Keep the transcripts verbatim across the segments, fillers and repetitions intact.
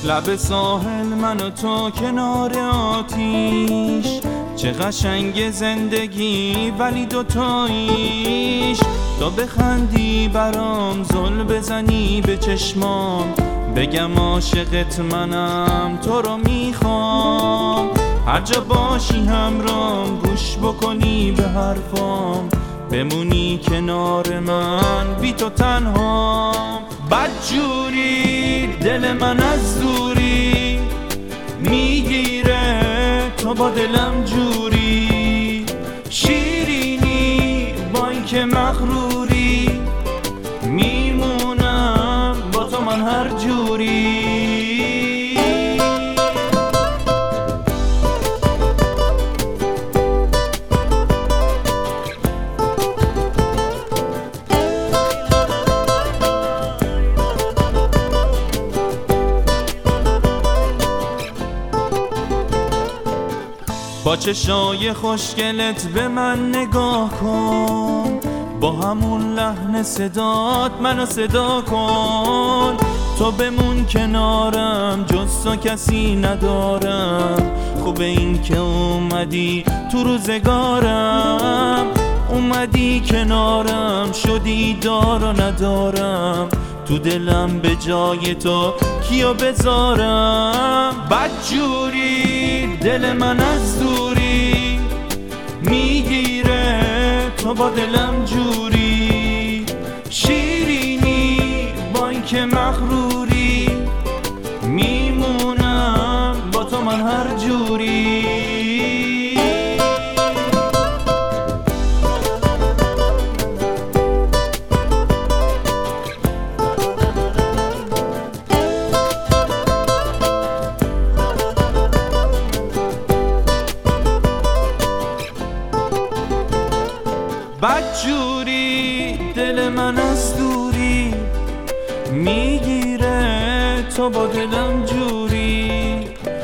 لب ساحل من و تو کنار آتیش، چه قشنگ زندگی ولی دوتاییش. تو بخندی برام، زل بزنی به چشمام، بگم عاشقت منم تو رو میخوام. هر جا باشی همرام، گوش بکنی به حرفام، بمونی کنار من بی تو تنهام. بدجوری دل من از دوری میگیره، تو با دلم جوری. شیرینی با این که مغروری، میمونم با تو من هر جوری. با چشای خوشگلت به من نگاه کن، با همون لحن صدات منو صدا کن. تو بمون کنارم، جز تو کسی ندارم. خوبه این که اومدی تو روزگارم، اومدی کنارم، شدی دار و ندارم. تو دلم به جای تو کیو بذارم؟ بدجوری دل من از دوری میگیره، تو با دلم جوری. شیرینی با این که مغروری، میمونم با تو من هر جوری. بدجوری دل من از دوری میگیره، تو با دلم جوری.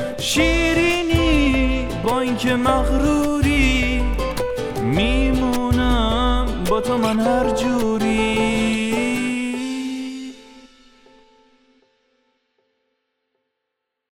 شیرینی با این که مغروری، میمونم با تو من هر جوری.